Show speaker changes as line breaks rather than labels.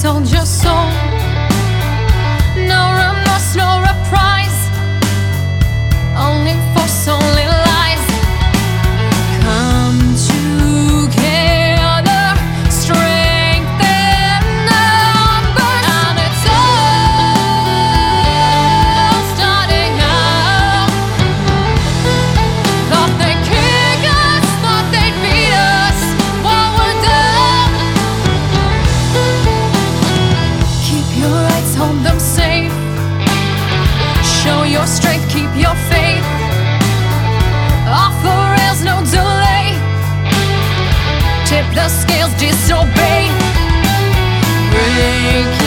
sold your soul. No remorse, no reprise, only force, only lies. Come together, strength in numbers, and it's all starting out. Thought they'd kick us, thought they'd beat us while we're done. Keep your rights, hold them safe. Show your strength, keep your faith. Off the rails, no delay. Tip the scales, disobey. Break